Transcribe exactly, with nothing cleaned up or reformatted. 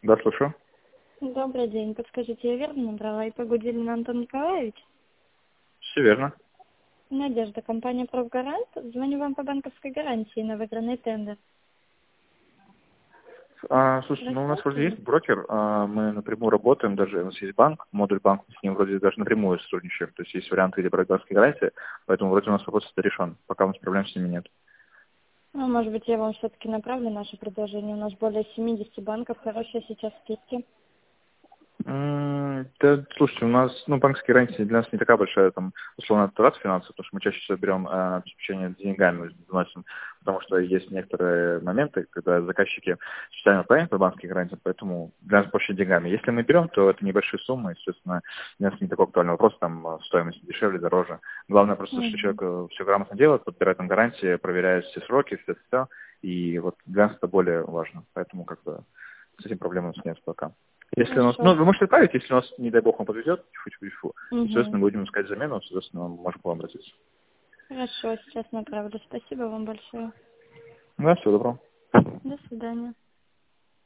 Да, слушаю. Добрый день. Подскажите, я верно набрала и Погудилин Антон Николаевич? Все верно. Надежда, компания «Профгарант». Звоню вам по банковской гарантии на выигранный тендер. А, слушайте, ну у нас вроде Рассказывали? есть брокер, а, мы напрямую работаем, даже у нас есть банк, модуль банк, мы с ним вроде даже напрямую сотрудничаем, то есть есть варианты, где брать банковские гарантии, поэтому вроде у нас вопрос это решен, пока у нас проблем с ними нет. Ну, может быть, я вам все-таки направлю наше предложение. У нас более семидесяти банков, хорошие сейчас скидки. М, Да, слушайте, у нас, ну, банковские гарантии для нас не такая большая, там, условно, трат финансов, потому что мы чаще всего берем э, обеспечение деньгами, вносим, потому что есть некоторые моменты, когда заказчики специально отправляют по банковским гарантиям, поэтому для нас больше деньгами. Если мы берем, то это небольшие суммы, естественно, для нас не такой актуальный вопрос, там, э, стоимость дешевле, дороже. Главное просто, что Мгм. человек все грамотно делает, подбирает там гарантии, проверяет все сроки, все, все, и вот для нас это более важно, поэтому, как бы, с этим проблем у нас нет пока. Если у нас, ну, Хорошо. вы можете отправить, если у нас, не дай бог, он подвезет, тьфу-тьфу-тьфу, Угу. соответственно, будем искать замену, соответственно, можем к вам обратиться. Хорошо, сейчас направлю. Спасибо вам большое. Да, всего доброго. До свидания.